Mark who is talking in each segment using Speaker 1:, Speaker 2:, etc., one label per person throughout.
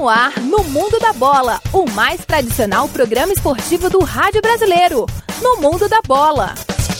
Speaker 1: no ar, no Mundo da Bola, o mais tradicional programa esportivo do rádio brasileiro. No Mundo da Bola.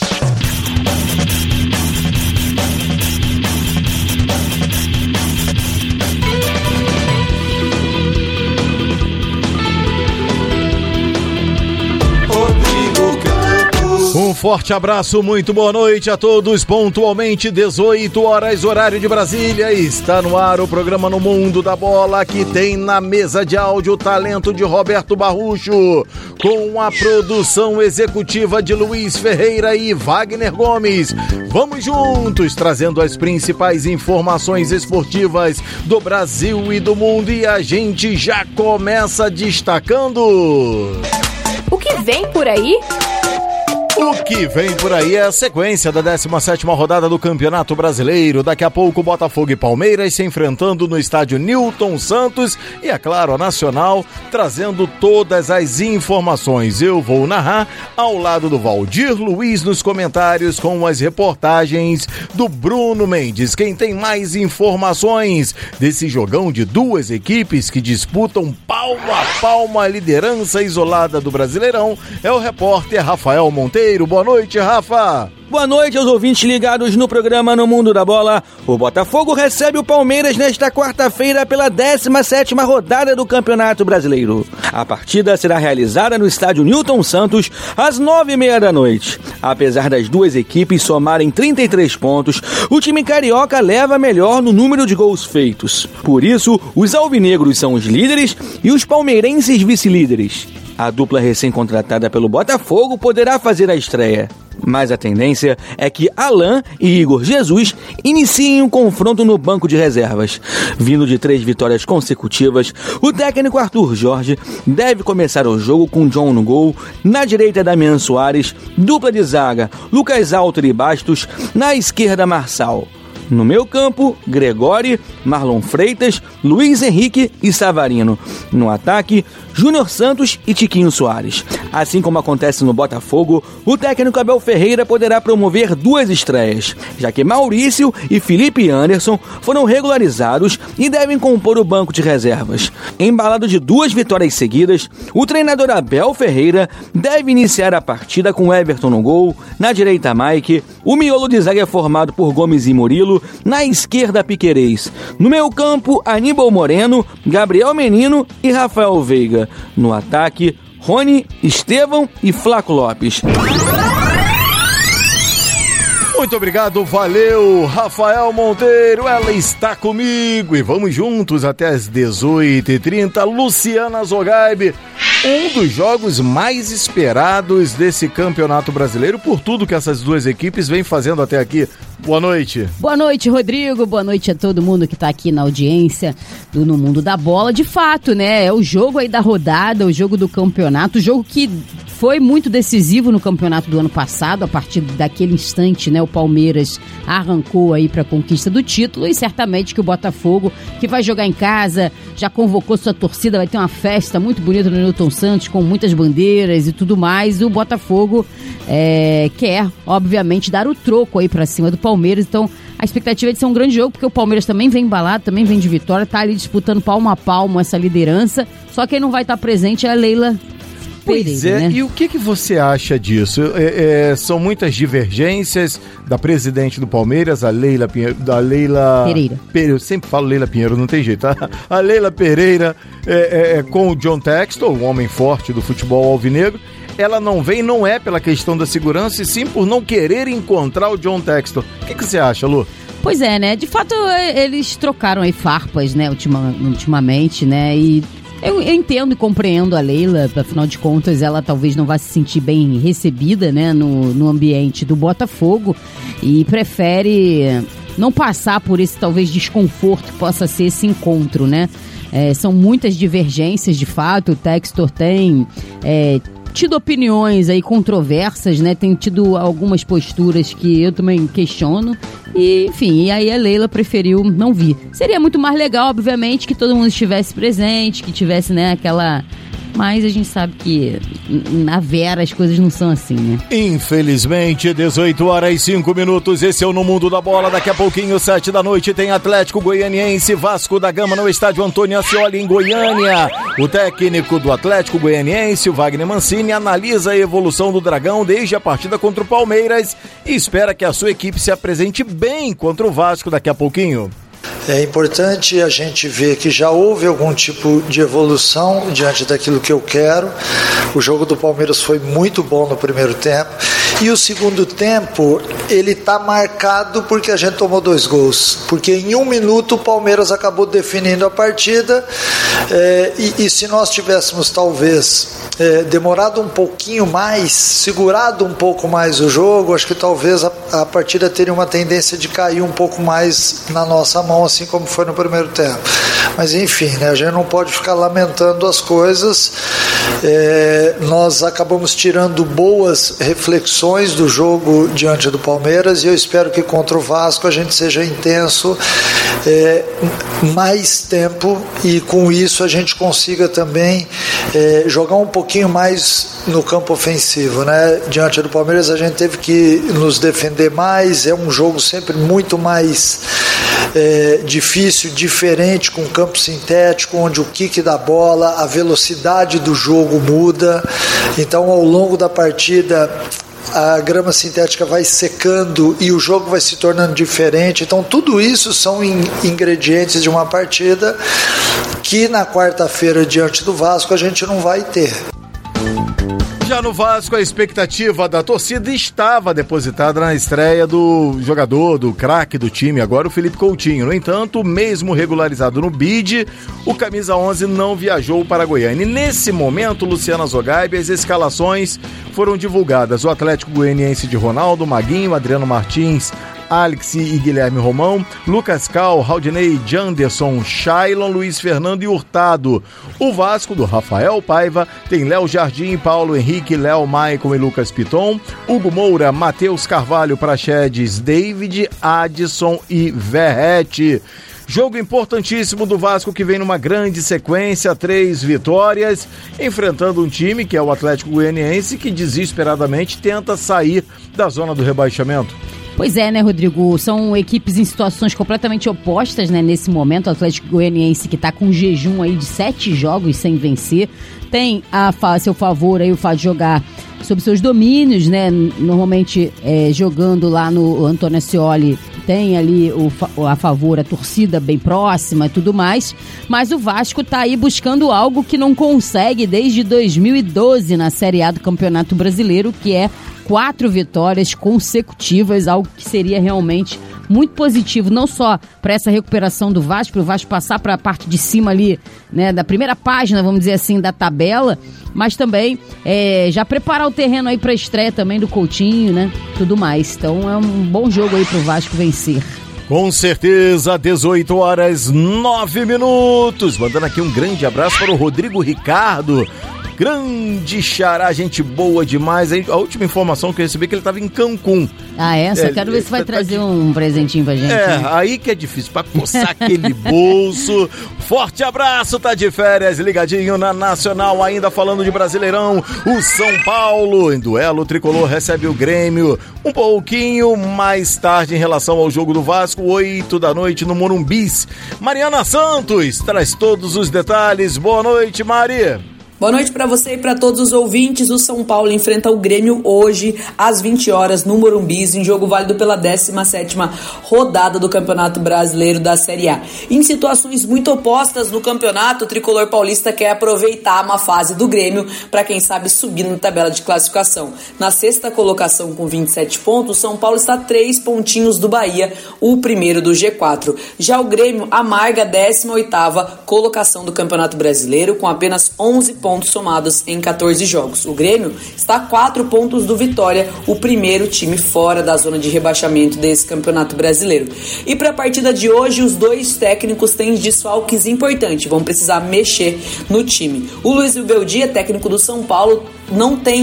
Speaker 2: Um forte abraço, muito boa noite a todos. Pontualmente 18 horas, horário de Brasília. Está no ar o programa No Mundo da Bola, que tem na mesa de áudio o talento de Roberto Barrucho, com a produção executiva de Luiz Ferreira e Wagner Gomes. Vamos juntos, trazendo as principais informações esportivas do Brasil e do mundo. E a gente já começa destacando...
Speaker 1: O que vem por aí?
Speaker 2: O que vem por aí é a sequência da 17ª rodada do Campeonato Brasileiro. Daqui a pouco, Botafogo e Palmeiras se enfrentando no estádio Newton Santos e, é claro, a Nacional trazendo todas as informações. Eu vou narrar ao lado do Valdir Luiz nos comentários com as reportagens do Bruno Mendes. Quem tem mais informações desse jogão de duas equipes que disputam palmo a palmo a liderança isolada do Brasileirão é o repórter Rafael Monteiro. Boa noite, Rafa.
Speaker 3: Boa noite aos ouvintes ligados no programa No Mundo da Bola. O Botafogo recebe o Palmeiras nesta quarta-feira pela 17ª rodada do Campeonato Brasileiro. A partida será realizada no estádio Newton Santos às 9h30 da noite. Apesar das duas equipes somarem 33 pontos, o time carioca leva melhor no número de gols feitos. Por isso, os alvinegros são os líderes e os palmeirenses vice-líderes. A dupla recém-contratada pelo Botafogo poderá fazer a estreia. Mas a tendência é que Alain e Igor Jesus iniciem um confronto no banco de reservas. Vindo de 3 vitórias consecutivas, o técnico Arthur Jorge deve começar o jogo com John no gol, na direita Damian Soares, dupla de zaga Lucas Alter e Bastos, na esquerda Marçal. No meio campo, Gregório, Marlon Freitas, Luiz Henrique e Savarino. No ataque, Júnior Santos e Tiquinho Soares. Assim como acontece no Botafogo, o técnico Abel Ferreira poderá promover 2 estreias, já que Maurício e Felipe Anderson foram regularizados e devem compor o banco de reservas. Embalado de 2 vitórias seguidas, o treinador Abel Ferreira deve iniciar a partida com Everton no gol, na direita Mike, o miolo de zaga é formado por Gomes e Murilo, na esquerda Piquerez. No meio campo, Aníbal Moreno, Gabriel Menino e Rafael Veiga. No ataque, Rony, Estevão e Flaco Lopes.
Speaker 2: Muito obrigado, valeu, Rafael Monteiro, ela está comigo e vamos juntos até as 18h30. Luciana Zogaib, um dos jogos mais esperados desse Campeonato Brasileiro por tudo que essas duas equipes vêm fazendo até aqui. Boa noite.
Speaker 4: Boa noite, Rodrigo. Boa noite a todo mundo que está aqui na audiência do No Mundo da Bola. De fato, né, é o jogo aí da rodada, o jogo do campeonato, o jogo que foi muito decisivo no campeonato do ano passado. A partir daquele instante, né, o Palmeiras arrancou aí para a conquista do título e certamente que o Botafogo, que vai jogar em casa, já convocou sua torcida, vai ter uma festa muito bonita no Newton Santos com muitas bandeiras e tudo mais. O Botafogo quer, obviamente, dar o troco aí para cima do Palmeiras. Então, a expectativa é de ser um grande jogo, porque o Palmeiras também vem embalado, também vem de vitória, tá ali disputando palmo a palmo essa liderança. Só quem não vai estar presente é a Leila Pereira.
Speaker 2: Pois é, né? E o que você acha disso? São muitas divergências da presidente do Palmeiras, a Leila Pinheiro, Pereira. Eu sempre falo Leila Pinheiro, não tem jeito, tá? A Leila Pereira com o John Textor, um homem forte do futebol alvinegro. Ela não vem, não é pela questão da segurança, e sim por não querer encontrar o John Textor. O que você acha, Lu?
Speaker 4: Pois é, né? De fato, eles trocaram aí farpas, né, ultimamente, né? E eu entendo e compreendo a Leila, afinal de contas, ela talvez não vá se sentir bem recebida, né, no ambiente do Botafogo e prefere não passar por esse, talvez, desconforto que possa ser esse encontro, né? São muitas divergências, de fato. O Textor tem tido opiniões aí controversas, né? Tem tido algumas posturas que eu também questiono. E, enfim, e aí a Leila preferiu não vir. Seria muito mais legal, obviamente, que todo mundo estivesse presente, que tivesse, né, Mas a gente sabe que na Vera as coisas não são assim, né?
Speaker 2: Infelizmente, 18h05, esse é o No Mundo da Bola. Daqui a pouquinho, 7 da noite, tem Atlético Goianiense, Vasco da Gama no estádio Antônio Ascioli, em Goiânia. O técnico do Atlético Goianiense, o Wagner Mancini, analisa a evolução do Dragão desde a partida contra o Palmeiras e espera que a sua equipe se apresente bem contra o Vasco daqui a pouquinho.
Speaker 5: É importante a gente ver que já houve algum tipo de evolução diante daquilo que eu quero. O jogo do Palmeiras foi muito bom no primeiro tempo. E o segundo tempo, ele está marcado porque a gente tomou 2 gols. Porque em 1 minuto o Palmeiras acabou definindo a partida. E se nós tivéssemos talvez demorado um pouquinho mais, segurado um pouco mais o jogo, acho que talvez a partida teria uma tendência de cair um pouco mais na nossa mão, assim como foi no primeiro tempo. Mas enfim, né, a gente não pode ficar lamentando as coisas. Nós acabamos tirando boas reflexões do jogo diante do Palmeiras e eu espero que contra o Vasco a gente seja intenso mais tempo e com isso a gente consiga também jogar um pouquinho mais no campo ofensivo, né? Diante do Palmeiras a gente teve que nos defender mais, é um jogo sempre muito mais difícil, diferente, com campo sintético, onde o kick da bola, a velocidade do jogo muda, então ao longo da partida a grama sintética vai secando e o jogo vai se tornando diferente. Então tudo isso são ingredientes de uma partida que na quarta-feira diante do Vasco a gente não vai ter.
Speaker 2: Já no Vasco, a expectativa da torcida estava depositada na estreia do jogador, do craque do time, agora o Felipe Coutinho. No entanto, mesmo regularizado no BID, o camisa 11 não viajou para Goiânia. E nesse momento, Luciana Zogaib, as escalações foram divulgadas. O Atlético Goianiense de Ronaldo, Maguinho, Adriano Martins, Alex e Guilherme Romão, Lucas Cal, Raudinei, Janderson, Shailon, Luiz Fernando e Hurtado. O Vasco, do Rafael Paiva, tem Léo Jardim, Paulo Henrique, Léo Maicon e Lucas Piton, Hugo Moura, Matheus Carvalho, Praxedes, David, Adson e Verrete. Jogo importantíssimo do Vasco que vem numa grande sequência, 3 vitórias, enfrentando um time que é o Atlético Goianiense que desesperadamente tenta sair da zona do rebaixamento.
Speaker 4: Pois é, né, Rodrigo? São equipes em situações completamente opostas, né, nesse momento. O Atlético Goianiense que está com um jejum aí de 7 jogos sem vencer. Tem a seu favor aí o fato de jogar sob seus domínios, né? Normalmente jogando lá no Antônio Ascioli tem ali a favor a torcida bem próxima e tudo mais. Mas o Vasco tá aí buscando algo que não consegue desde 2012 na Série A do Campeonato Brasileiro, que é 4 vitórias consecutivas, algo que seria realmente muito positivo, não só para essa recuperação do Vasco, para o Vasco passar para a parte de cima ali, né, da primeira página, vamos dizer assim, da tabela, mas também já preparar o terreno aí para a estreia também do Coutinho, né, tudo mais. Então é um bom jogo aí para o Vasco vencer.
Speaker 2: Com certeza, 18h09. Mandando aqui um grande abraço para o Rodrigo Ricardo. Grande xará, gente boa demais. A última informação que eu recebi é que ele estava em Cancún.
Speaker 4: Ah, é? Só quero ver se vai trazer um presentinho pra gente.
Speaker 2: Né? Aí que é difícil, pra coçar aquele bolso. Forte abraço, tá de férias, ligadinho na Nacional, ainda falando de Brasileirão. O São Paulo, em duelo tricolor, recebe o Grêmio um pouquinho mais tarde em relação ao jogo do Vasco, 8 da noite no Morumbis. Mariana Santos traz todos os detalhes. Boa noite, Mari.
Speaker 6: Boa noite para você e para todos os ouvintes. O São Paulo enfrenta o Grêmio hoje às 20 horas no Morumbis, em jogo válido pela 17ª rodada do Campeonato Brasileiro da Série A. Em situações muito opostas no campeonato, o tricolor paulista quer aproveitar uma fase do Grêmio para, quem sabe, subir na tabela de classificação. Na 6ª colocação com 27 pontos, o São Paulo está 3 pontinhos do Bahia, o primeiro do G4. Já o Grêmio amarga a 18ª colocação do Campeonato Brasileiro com apenas 11 pontos somados em 14 jogos. O Grêmio está a 4 pontos do Vitória, o primeiro time fora da zona de rebaixamento desse Campeonato Brasileiro. E para a partida de hoje, os dois técnicos têm desfalques importantes, vão precisar mexer no time. O Luiz Beldia, técnico do São Paulo, não tem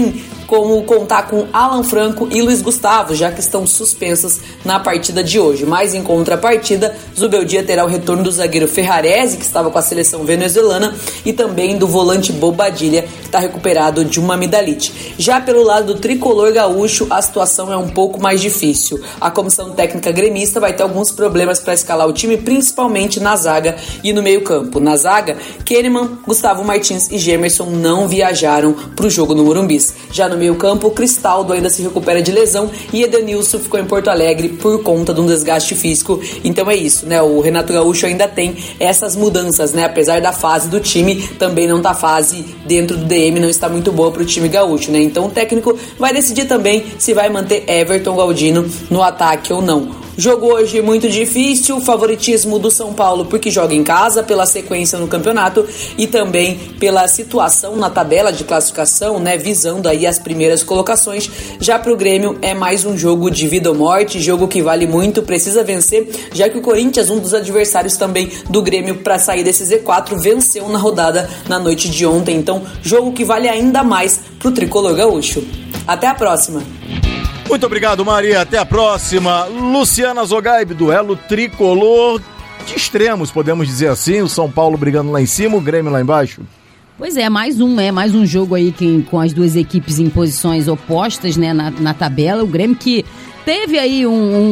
Speaker 6: como contar com Alan Franco e Luiz Gustavo, já que estão suspensos na partida de hoje. Mas em contrapartida, Zubeldia terá o retorno do zagueiro Ferrarese, que estava com a seleção venezuelana, e também do volante Bobadilha, que está recuperado de uma amidalite. Já pelo lado do tricolor gaúcho, a situação é um pouco mais difícil. A comissão técnica gremista vai ter alguns problemas para escalar o time, principalmente na zaga e no meio-campo. Na zaga, Kahneman, Gustavo Martins e Gemerson não viajaram para o jogo no Morumbis. Já no meio-campo, Cristaldo ainda se recupera de lesão e Edenilson ficou em Porto Alegre por conta de um desgaste físico. Então é isso, né? O Renato Gaúcho ainda tem essas mudanças, né? Apesar da fase do time, também não tá a fase dentro do DM, não está muito boa para o time gaúcho, né? Então o técnico vai decidir também se vai manter Everton Galdino no ataque ou não. Jogo hoje muito difícil, favoritismo do São Paulo porque joga em casa, pela sequência no campeonato e também pela situação na tabela de classificação, né, visando aí as primeiras colocações. Já pro Grêmio é mais um jogo de vida ou morte, jogo que vale muito, precisa vencer, já que o Corinthians, um dos adversários também do Grêmio para sair desse Z4, venceu na rodada na noite de ontem. Então, jogo que vale ainda mais pro tricolor gaúcho. Até a próxima!
Speaker 2: Muito obrigado, Maria. Até a próxima. Luciana Zogaib, duelo tricolor de extremos, podemos dizer assim. O São Paulo brigando lá em cima, o Grêmio lá embaixo.
Speaker 4: Pois é, mais um jogo aí com as duas equipes em posições opostas, né, na tabela. O Grêmio que teve aí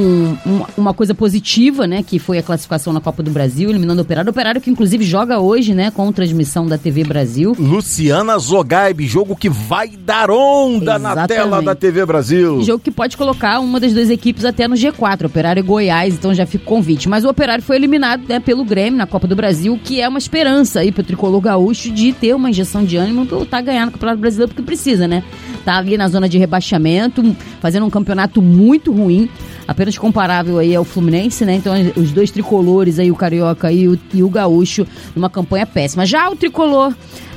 Speaker 4: uma coisa positiva, né, que foi a classificação na Copa do Brasil, eliminando o Operário que inclusive joga hoje, né, com transmissão da TV Brasil.
Speaker 2: Luciana Zogaib, jogo que vai dar onda. Exatamente. Na tela da TV Brasil.
Speaker 4: Jogo que pode colocar uma das duas equipes até no G4, Operário e Goiás, então já fica o convite. Mas o Operário foi eliminado, né, pelo Grêmio na Copa do Brasil, que é uma esperança aí pro tricolor gaúcho de ter uma injeção de ânimo, tá ganhando o Campeonato Brasileiro porque precisa, né? Tá ali na zona de rebaixamento, fazendo um campeonato muito ruim, apenas comparável aí ao Fluminense, né? Então os dois tricolores aí, o Carioca e o Gaúcho, numa campanha péssima. Já o tricolor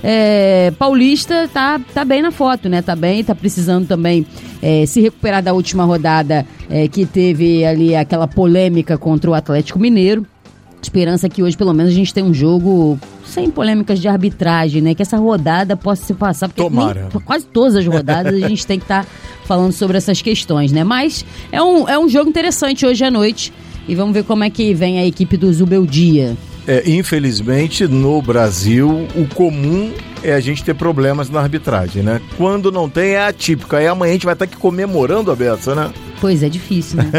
Speaker 4: paulista tá bem na foto, né? Tá precisando também se recuperar da última rodada que teve ali aquela polêmica contra o Atlético Mineiro. Esperança que hoje, pelo menos, a gente tem um jogo sem polêmicas de arbitragem, né? Que essa rodada possa se passar, porque quase todas as rodadas a gente tem que estar falando sobre essas questões, né? Mas é um jogo interessante hoje à noite e vamos ver como é que vem a equipe do Zubeldia.
Speaker 2: Infelizmente, no Brasil, o comum é a gente ter problemas na arbitragem, né? Quando não tem, é atípico. Aí amanhã a gente vai estar aqui comemorando a beça, né?
Speaker 4: Pois é, difícil, né?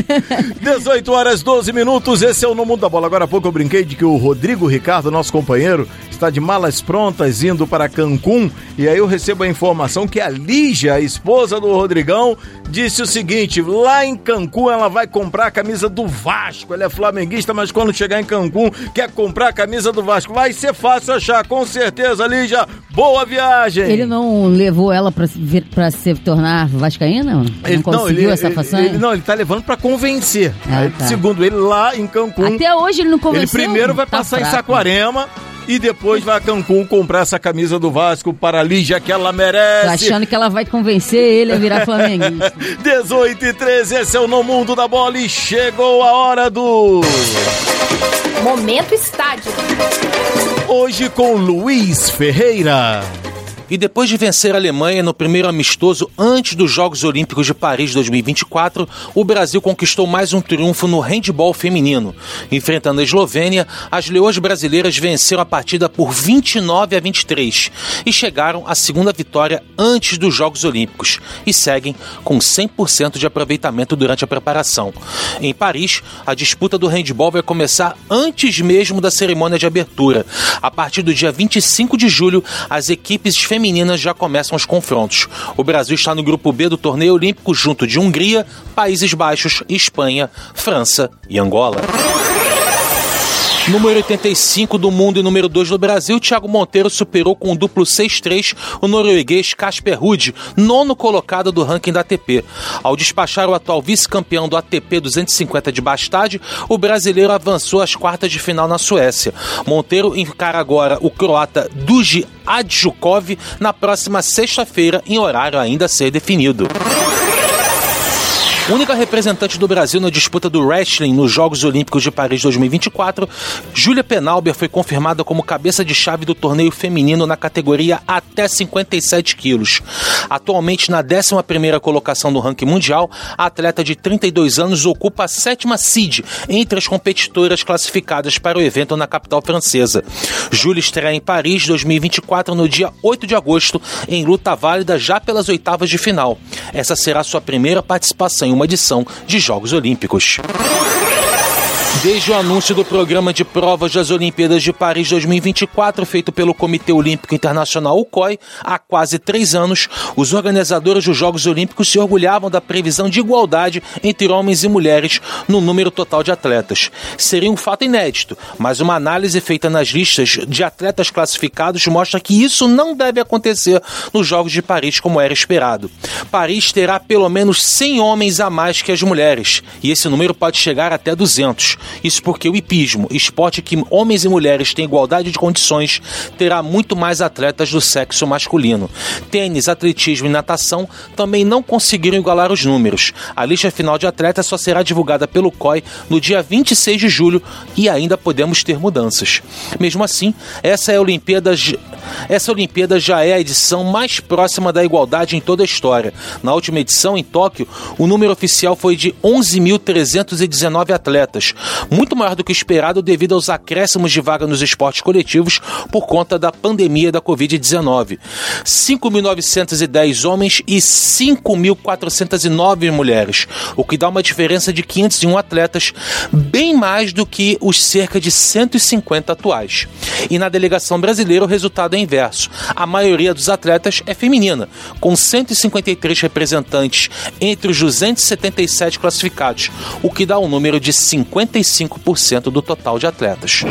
Speaker 2: 18h12, esse é o No Mundo da Bola. Agora há pouco eu brinquei de que o Rodrigo Ricardo, nosso companheiro, está de malas prontas indo para Cancún, e aí eu recebo a informação que a Lígia, a esposa do Rodrigão, disse o seguinte: lá em Cancún ela vai comprar a camisa do Vasco. Ela é flamenguista, mas quando chegar em Cancún quer comprar a camisa do Vasco. Vai ser fácil achar, com certeza, Lígia. Boa viagem!
Speaker 4: Ele não levou ela para se tornar vascaína? Ele conseguiu essa façanha?
Speaker 2: Ele tá levando para convencer. Tá. Segundo ele, lá em Cancún...
Speaker 4: Até hoje ele não convenceu?
Speaker 2: Ele primeiro vai passar em Saquarema e depois vai a Cancún comprar essa camisa do Vasco para a Lígia, que ela merece.
Speaker 4: Tô achando que ela vai convencer ele a virar flamenguista.
Speaker 2: 18h13, esse é o No Mundo da Bola e chegou a hora do...
Speaker 1: Momento Estádio.
Speaker 2: Hoje com Luiz Ferreira.
Speaker 7: E depois de vencer a Alemanha no primeiro amistoso antes dos Jogos Olímpicos de Paris 2024, o Brasil conquistou mais um triunfo no handebol feminino. Enfrentando a Eslovênia, as leões brasileiras venceram a partida por 29-23 e chegaram à segunda vitória antes dos Jogos Olímpicos e seguem com 100% de aproveitamento durante a preparação. Em Paris, a disputa do handebol vai começar antes mesmo da cerimônia de abertura. A partir do dia 25 de julho, as equipes femininas já começam os confrontos. O Brasil está no grupo B do torneio olímpico junto de Hungria, Países Baixos, Espanha, França e Angola. Número 85 do mundo e número 2 do Brasil, Thiago Monteiro superou com um duplo 6-3 o norueguês Casper Ruud, nono colocado do ranking da ATP. Ao despachar o atual vice-campeão do ATP 250 de Bastad, o brasileiro avançou às quartas de final na Suécia. Monteiro encara agora o croata Duji Adjukov na próxima sexta-feira, em horário ainda a ser definido. Única representante do Brasil na disputa do wrestling nos Jogos Olímpicos de Paris 2024, Júlia Penalber foi confirmada como cabeça de chave do torneio feminino na categoria até 57 quilos. Atualmente na 11ª colocação do ranking mundial, a atleta de 32 anos ocupa a 7ª seed entre as competidoras classificadas para o evento na capital francesa. Júlia estreia em Paris 2024 no dia 8 de agosto em luta válida já pelas oitavas de final. Essa será sua primeira participação em uma edição de Jogos Olímpicos. Desde o anúncio do programa de provas das Olimpíadas de Paris 2024, feito pelo Comitê Olímpico Internacional, o COI, há quase 3 anos, os organizadores dos Jogos Olímpicos se orgulhavam da previsão de igualdade entre homens e mulheres no número total de atletas. Seria um fato inédito, mas uma análise feita nas listas de atletas classificados mostra que isso não deve acontecer nos Jogos de Paris como era esperado. Paris terá pelo menos 100 homens a mais que as mulheres, e esse número pode chegar até 200. Isso porque o hipismo, esporte que homens e mulheres têm igualdade de condições, terá muito mais atletas do sexo masculino. Tênis, atletismo e natação também não conseguiram igualar os números. A lista final de atletas só será divulgada pelo COI no dia 26 de julho e ainda podemos ter mudanças. Mesmo assim, essa Olimpíada já é a edição mais próxima da igualdade em toda a história. Na última edição, em Tóquio, o número oficial foi de 11.319 atletas, muito maior do que esperado devido aos acréscimos de vaga nos esportes coletivos por conta da pandemia da Covid-19. 5.910 homens e 5.409 mulheres, o que dá uma diferença de 501 atletas, bem mais do que os cerca de 150 atuais. E na delegação brasileira o resultado é inverso. A maioria dos atletas é feminina, com 153 representantes entre os 277 classificados, o que dá um número de 55% do total de atletas.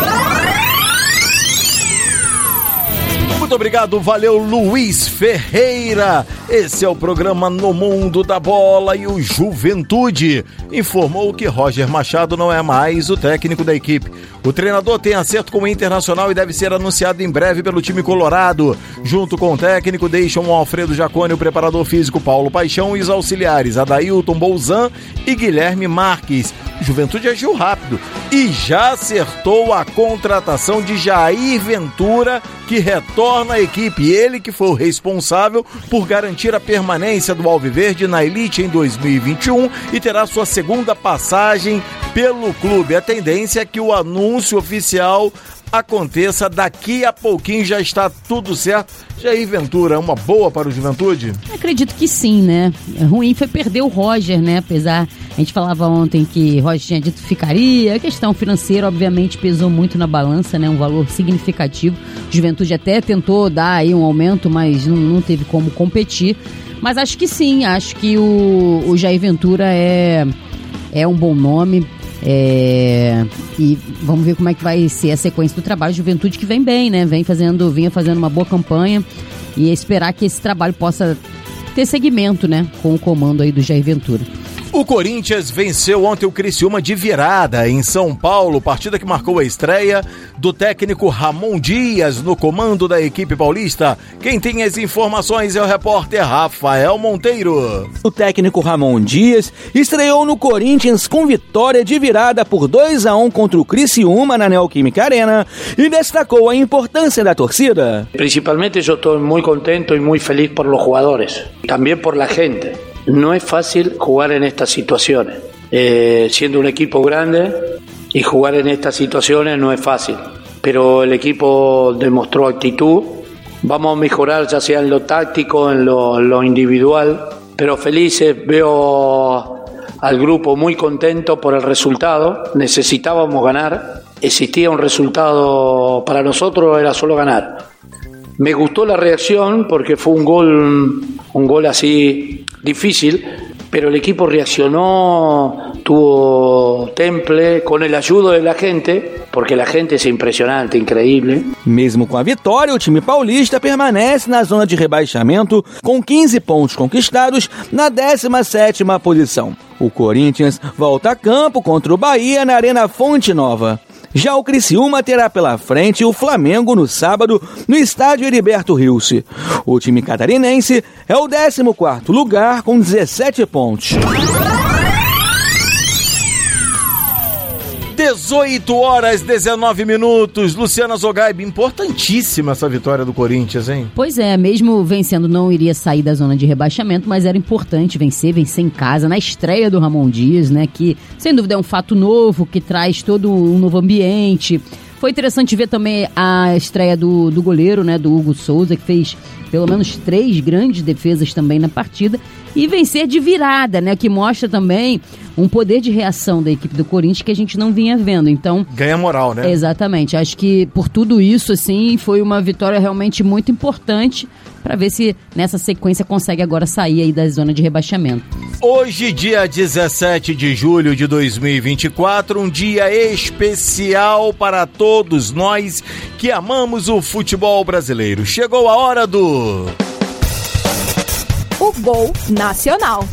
Speaker 2: Muito obrigado, valeu Luiz Ferreira. Esse é o programa No Mundo da Bola e o Juventude informou que Roger Machado não é mais o técnico da equipe. O treinador tem acerto com o Internacional e deve ser anunciado em breve pelo time colorado. Junto com o técnico deixam o Alfredo Jaconi, o preparador físico Paulo Paixão e os auxiliares Adailton Bolzan e Guilherme Marques. Juventude agiu rápido e já acertou a contratação de Jair Ventura, que retorna à equipe. Ele que foi o responsável por garantir a permanência do Alviverde na elite em 2021 e terá sua segunda passagem pelo clube. A tendência é que o anúncio oficial aconteça daqui a pouquinho, já está tudo certo. Jair Ventura, uma boa para o Juventude?
Speaker 4: Acredito que sim, né? Ruim foi perder o Roger, né? Apesar, a gente falava ontem que Roger tinha dito que ficaria. A questão financeira, obviamente, pesou muito na balança, né? Um valor significativo. Juventude até tentou dar aí um aumento, mas não teve como competir. Mas acho que sim, acho que o Jair Ventura é um bom nome. E vamos ver como é que vai ser a sequência do trabalho. Juventude que vem bem, né? Vinha fazendo uma boa campanha e esperar que esse trabalho possa ter seguimento, né? Com o comando aí do Jair Ventura.
Speaker 2: O Corinthians venceu ontem o Criciúma de virada em São Paulo, partida que marcou a estreia do técnico Ramon Dias no comando da equipe paulista. Quem tem as informações é o repórter Rafael Monteiro.
Speaker 3: O técnico Ramon Dias estreou no Corinthians com vitória de virada por 2-1 contra o Criciúma na Neoquímica Arena e destacou a importância da torcida.
Speaker 8: Principalmente eu estou muito contento e muito feliz por los jugadores, também por la gente. No es fácil jugar en estas situaciones, siendo un equipo grande y jugar en estas situaciones no es fácil, pero el equipo demostró actitud. Vamos a mejorar ya sea en lo táctico, en lo individual, pero felices. Veo al grupo muy contento por el resultado. Necesitábamos ganar, existía un resultado para nosotros, era solo ganar. Me gustó la reacción porque fue un gol así difícil, pero el equipo reaccionó, tuvo temple, con el ayudo de la gente, porque la gente es impressionante, increíble.
Speaker 3: Mesmo com a vitória, o time paulista permanece na zona de rebaixamento com 15 pontos conquistados na 17ª posição. O Corinthians volta a campo contra o Bahia na Arena Fonte Nova. Já o Criciúma terá pela frente o Flamengo no sábado no estádio Heriberto Rilse. O time catarinense é o 14º lugar com 17 pontos.
Speaker 2: 18h19. Luciana Zogaib, importantíssima essa vitória do Corinthians, hein?
Speaker 4: Pois é, mesmo vencendo não iria sair da zona de rebaixamento, mas era importante vencer em casa, na estreia do Ramon Dias, né? Que sem dúvida é um fato novo, que traz todo um novo ambiente. Foi interessante ver também a estreia do goleiro, né? Do Hugo Souza, que fez pelo menos 3 grandes defesas também na partida. E vencer de virada, né? Que mostra também um poder de reação da equipe do Corinthians que a gente não vinha vendo. Então,
Speaker 2: ganha moral, né?
Speaker 4: Exatamente. Acho que por tudo isso, assim, foi uma vitória realmente muito importante para ver se nessa sequência consegue agora sair aí da zona de rebaixamento.
Speaker 2: Hoje, dia 17 de julho de 2024, um dia especial para todos nós que amamos o futebol brasileiro. Chegou a hora do...
Speaker 1: O Gol Nacional.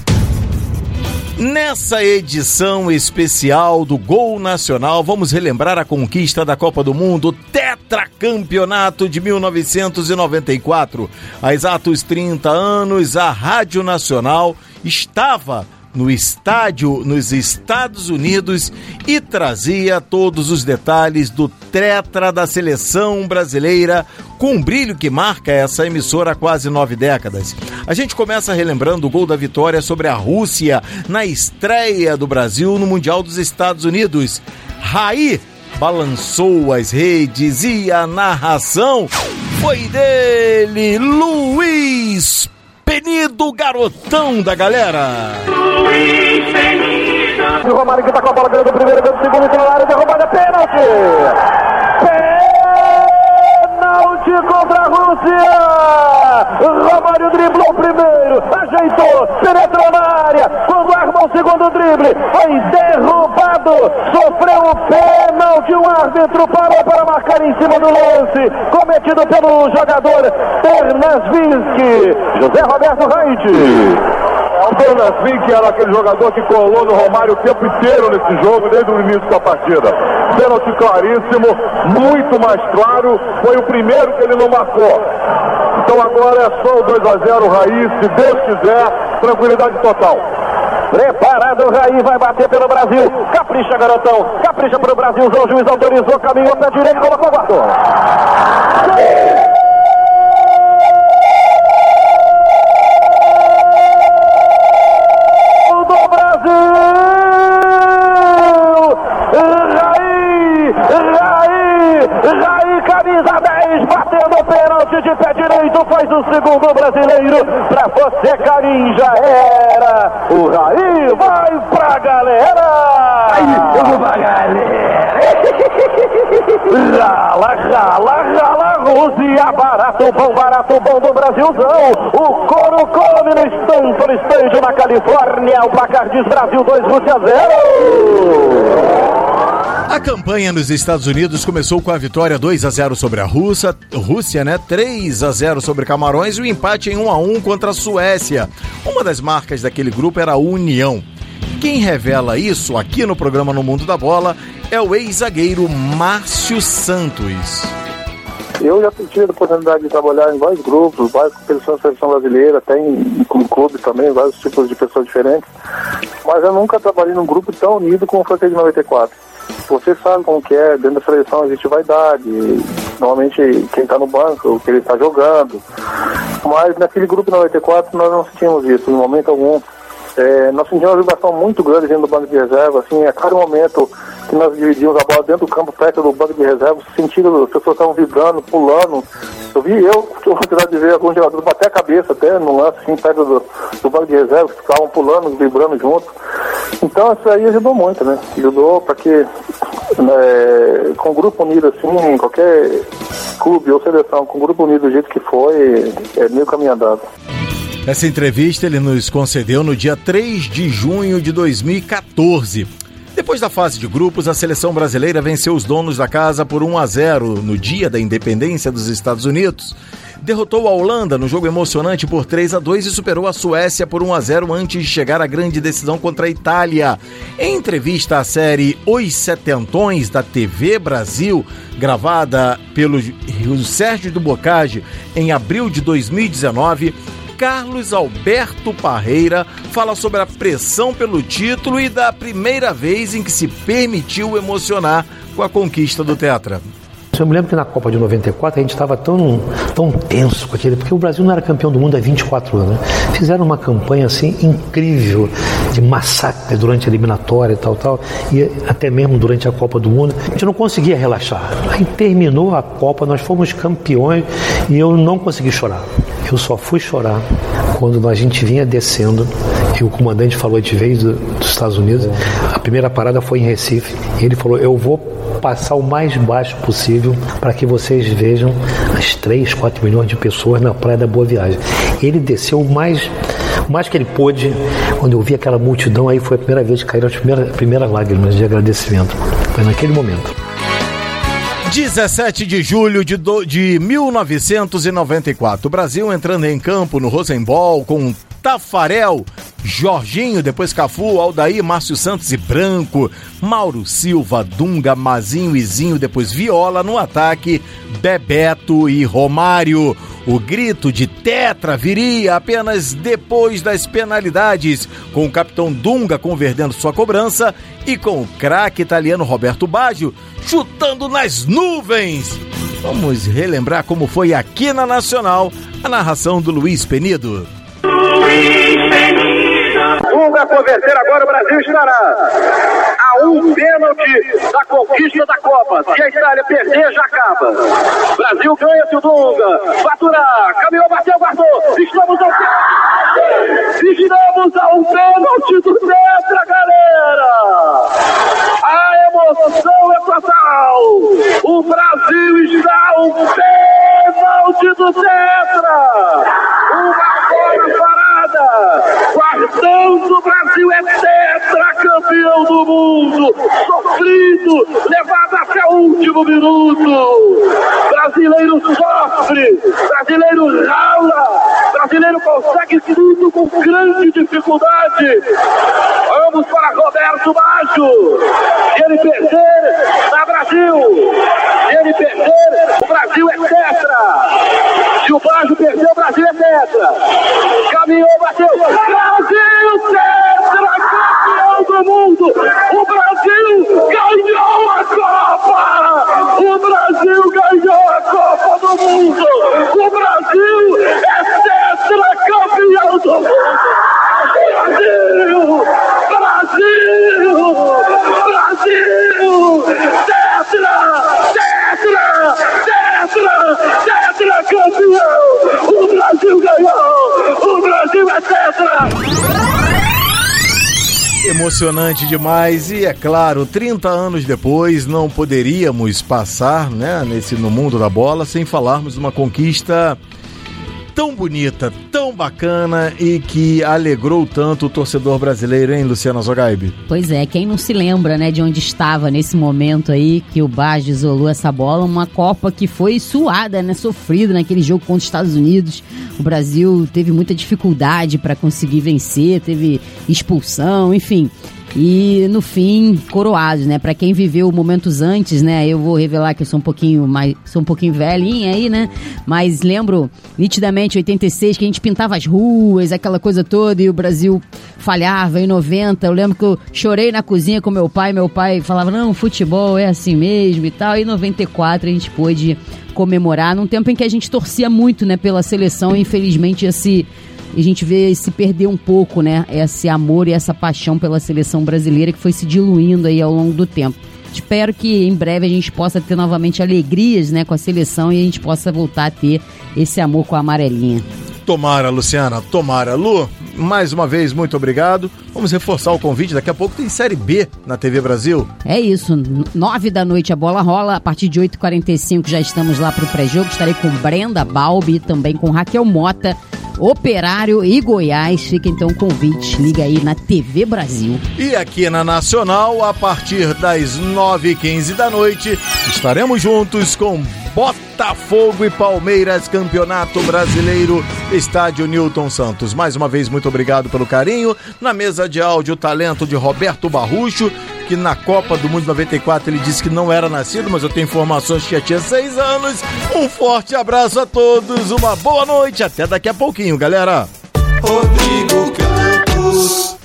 Speaker 2: Nessa edição especial do Gol Nacional, vamos relembrar a conquista da Copa do Mundo, tetracampeonato de 1994. Há exatos 30 anos, a Rádio Nacional estava no estádio nos Estados Unidos e trazia todos os detalhes do tetra da seleção brasileira, com um brilho que marca essa emissora há quase 9 décadas. A gente começa relembrando o gol da vitória sobre a Rússia na estreia do Brasil no Mundial dos Estados Unidos. Raí balançou as redes e a narração foi dele, Luiz Penido, garotão da galera.
Speaker 9: Luiz Penido. O Romário que tá com a bola, ganhando o primeiro, ganhando o segundo, entrou na área, derrubada, pênalti. Pênalti contra a Rússia. Romário driblou o primeiro, ajeitou, penetrou na área. Quando arma o segundo drible, foi derrubado. Sofreu o pênalti, o árbitro parou para marcar em cima do lance, cometido pelo jogador Ternasvinski, José Roberto Reide. O Ternasvinski era aquele jogador que colou no Romário o tempo inteiro nesse jogo, desde o início da partida. Pênalti claríssimo, muito mais claro, foi o primeiro que ele não marcou. Então agora é só o 2-0, Raí, se Deus quiser, tranquilidade total. Preparado o Raí, vai bater pelo Brasil. Capricha, garotão. Capricha pro Brasilzão. O juiz autorizou, caminhou pé direito, colocou o guardou. Do Brasil! Raí, camisa 10, batendo o pênalti de pé direito, faz o segundo brasileiro. Pra você, Carim, já era. O Raí vai pra galera. Aí, eu vou pra galera. Rala, Rússia, barato bom do Brasilzão. O couro come no Stanford Stadium na Califórnia. O placar diz Brasil 2, Rússia 0.
Speaker 2: A campanha nos Estados Unidos começou com a vitória 2-0 sobre a Rússia, né? 3-0 sobre Camarões e o empate em 1-1 contra a Suécia. Uma das marcas daquele grupo era a união. Quem revela isso aqui no programa No Mundo da Bola é o ex-zagueiro Márcio Santos.
Speaker 10: Eu já tive a oportunidade de trabalhar em vários grupos, várias competições da seleção brasileira, até em clube também, vários tipos de pessoas diferentes, mas eu nunca trabalhei num grupo tão unido como foi aquele de 94. Você sabe como que é, dentro da seleção existe vaidade, normalmente quem está no banco, o que ele está jogando, mas naquele grupo de 94 nós não sentimos isso, em momento algum. Nós sentimos uma vibração muito grande dentro do banco de reserva, assim, a cada momento que nós dividimos a bola dentro do campo, perto do banco de reserva, sentindo as pessoas estavam vibrando, pulando. Eu tive a oportunidade de ver alguns jogadores bater a cabeça até no lance, assim, perto do banco de reserva, que ficavam pulando, vibrando junto. Então isso aí ajudou muito, né? Ajudou para que, com o grupo unido assim, em qualquer clube ou seleção, com o grupo unido do jeito que foi, é meio caminho andado.
Speaker 2: Essa entrevista ele nos concedeu no dia 3 de junho de 2014. Depois da fase de grupos, a seleção brasileira venceu os donos da casa por 1-0 no dia da independência dos Estados Unidos. derrotou a Holanda no jogo emocionante por 3-2 e superou a Suécia por 1-0 antes de chegar à grande decisão contra a Itália. Em entrevista à série Os Setentões da TV Brasil, gravada pelo Sérgio do Bocage em abril de 2019, Carlos Alberto Parreira fala sobre a pressão pelo título e da primeira vez em que se permitiu emocionar com a conquista do Tetra.
Speaker 11: Eu me lembro que na Copa de 94 a gente estava tão tenso com aquele, porque o Brasil não era campeão do mundo há 24 anos, né? Fizeram uma campanha assim incrível de massacre durante a eliminatória e tal, e até mesmo durante a Copa do Mundo. A gente não conseguia relaxar. Aí terminou a Copa, nós fomos campeões e eu não consegui chorar. Eu só fui chorar quando a gente vinha descendo e o comandante falou, a gente veio dos Estados Unidos, a primeira parada foi em Recife, e ele falou, eu vou passar o mais baixo possível para que vocês vejam as 3, 4 milhões de pessoas na Praia da Boa Viagem. Ele desceu o mais que ele pôde. Quando eu vi aquela multidão, aí foi a primeira vez que caíram as primeiras lágrimas de agradecimento. Foi naquele momento.
Speaker 2: 17 de julho de 1994. O Brasil entrando em campo no Rosenball com Tafarel, Jorginho, depois Cafu, Aldair, Márcio Santos e Branco, Mauro Silva, Dunga, Mazinho e Zinho, depois Viola, no ataque, Bebeto e Romário. O grito de Tetra viria apenas depois das penalidades, com o capitão Dunga convertendo sua cobrança e com o craque italiano Roberto Baggio chutando nas nuvens. Vamos relembrar como foi aqui na Nacional, a narração do Luiz Penido.
Speaker 9: Dunga converter agora, o Brasil estará a um pênalti da conquista da Copa. Se a Itália perder, já acaba. Brasil ganha-se o Dunga. Faturar, caminhou, bateu, guardou. Estamos a um pênalti do Tetra, galera. A emoção é total. O Brasil está a um pênalti do Tetra. Uma bola parada. Guardando, o Brasil é tetracampeão do mundo. Sofrido, levado até o último minuto. Brasileiro sofre, brasileiro rala, brasileiro consegue tudo com grande dificuldade. Vamos para Roberto Baggio. Se ele perder, na Brasil. Se ele perder, o Brasil é tetra. Se o Baggio perder, o Brasil é tetra. Caminhou, bateu. Brasil, tetra, campeão do mundo. O Brasil ganhou a Copa. O Brasil ganhou a Copa do Mundo. O Brasil é tetra, campeão do mundo. Brasil, Brasil, Brasil, tetra, tetra, tetra, tetra, campeão. O Brasil ganhou. O Brasil é tetra.
Speaker 2: Emocionante demais e, é claro, 30 anos depois não poderíamos passar, né, no mundo da bola sem falarmos de uma conquista tão bonita, tão bacana e que alegrou tanto o torcedor brasileiro, hein, Luciana Zogaib?
Speaker 4: Pois é, quem não se lembra, né, de onde estava nesse momento aí que o Baggio isolou essa bola, uma Copa que foi suada, né, sofrida naquele jogo contra os Estados Unidos. O Brasil teve muita dificuldade para conseguir vencer, teve expulsão, enfim. E no fim, coroados, né? Pra quem viveu momentos antes, né? Eu vou revelar que eu sou um pouquinho velhinha aí, né? Mas lembro nitidamente 86 que a gente pintava as ruas, aquela coisa toda, e o Brasil falhava em 90. Eu lembro que eu chorei na cozinha com meu pai falava, não, futebol é assim mesmo e tal. E em 94 a gente pôde comemorar num tempo em que a gente torcia muito, né, pela seleção, e infelizmente a gente vê se perder um pouco, né, esse amor e essa paixão pela seleção brasileira que foi se diluindo aí ao longo do tempo. Espero que em breve a gente possa ter novamente alegrias, né, com a seleção e a gente possa voltar a ter esse amor com a amarelinha.
Speaker 2: Tomara, Luciana, tomara. Lu, mais uma vez, muito obrigado. Vamos reforçar o convite, daqui a pouco tem Série B na TV Brasil.
Speaker 4: É isso, 9 da noite a bola rola, a partir de 8h45 já estamos lá pro pré-jogo, estarei com Brenda Balbi e também com Raquel Mota, Operário e Goiás. Fica então o convite, liga aí na TV Brasil.
Speaker 2: E aqui na Nacional, a partir das 9h15 da noite, estaremos juntos com Botafogo e Palmeiras, Campeonato Brasileiro, estádio Newton Santos. Mais uma vez, muito obrigado pelo carinho. Na mesa de áudio, o talento de Roberto Barrucho, que na Copa do Mundo 94 ele disse que não era nascido, mas eu tenho informações que já tinha 6 anos. Um forte abraço a todos, uma boa noite, até daqui a pouquinho, galera.
Speaker 12: Rodrigo Campos.